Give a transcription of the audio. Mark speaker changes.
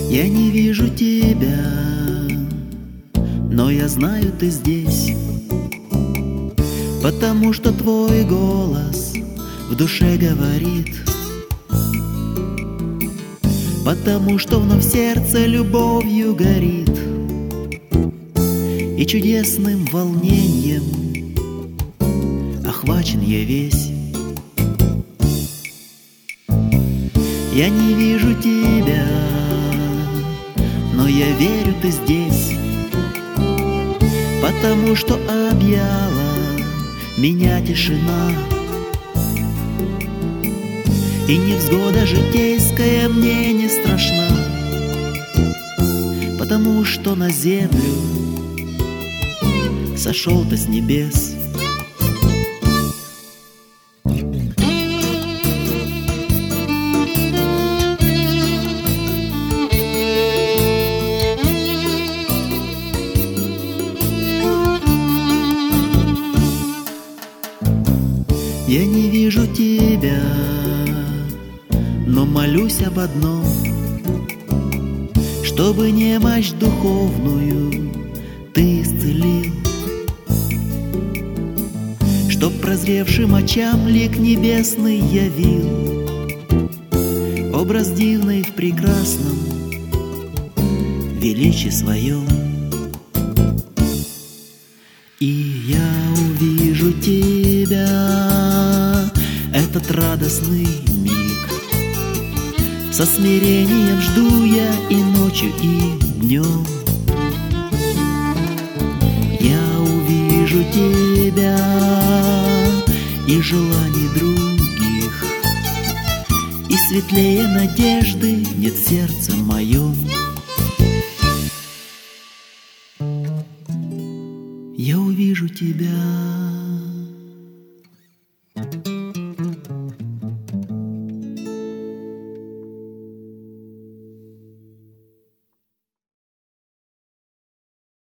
Speaker 1: Я не вижу тебя, но я знаю, ты здесь, потому что твой голос в душе говорит, потому что вновь сердце любовью горит, и чудесным волнением охвачен я весь. Я не вижу тебя, но я верю, ты здесь, потому что объяла меня тишина, и невзгода житейская мне не страшна, потому что на землю сошел ты с небес. Я не вижу тебя, но молюсь об одном, чтобы немощь духовную ты исцелил, чтоб прозревшим очам лик небесный явил, образ дивный в прекрасном величии своем. И я увижу тебя, этот радостный миг, со смирением жду я и ночью, и днем. Я увижу тебя и желаний других, и светлее надежды нет в сердце моем. Я увижу тебя.